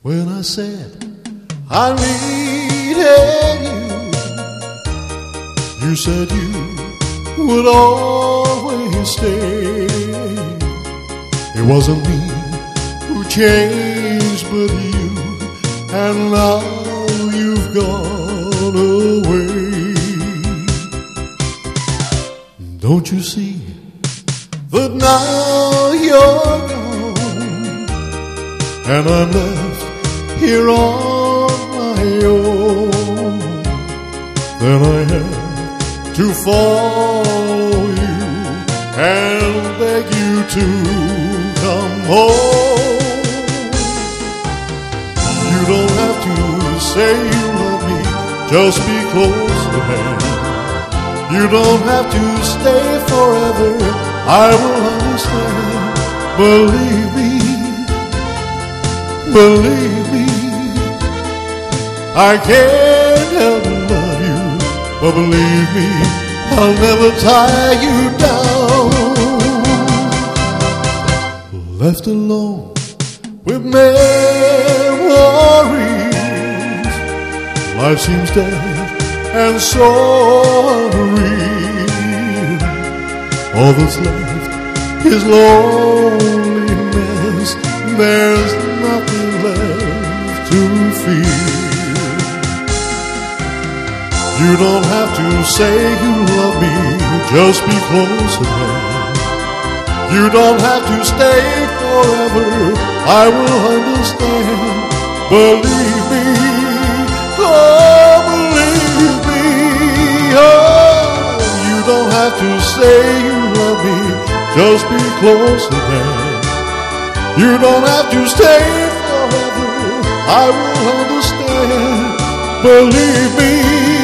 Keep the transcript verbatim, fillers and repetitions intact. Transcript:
When I said I needed you, you said you would always stay. It wasn't me who changed but you, and now you've gone away. Don't you see that now you're gone, and I'm left here on my own? Then I have to follow you and beg you to come home. You don't have to say you love me, just be close to me. You don't have to stay forever, I will understand. Believe me, believe me, I can't help but love you, but believe me, I'll never tie you down. Left alone with memories, life seems dead and so unreal. All that's left is loneliness, there's nothing left to feel. You don't have to say you love me, just be close to me. You don't have to stay forever, I will understand. Believe me, oh believe me, oh. You don't have to say you love me, just be close to me. You don't have to stay forever, I will understand. Believe me.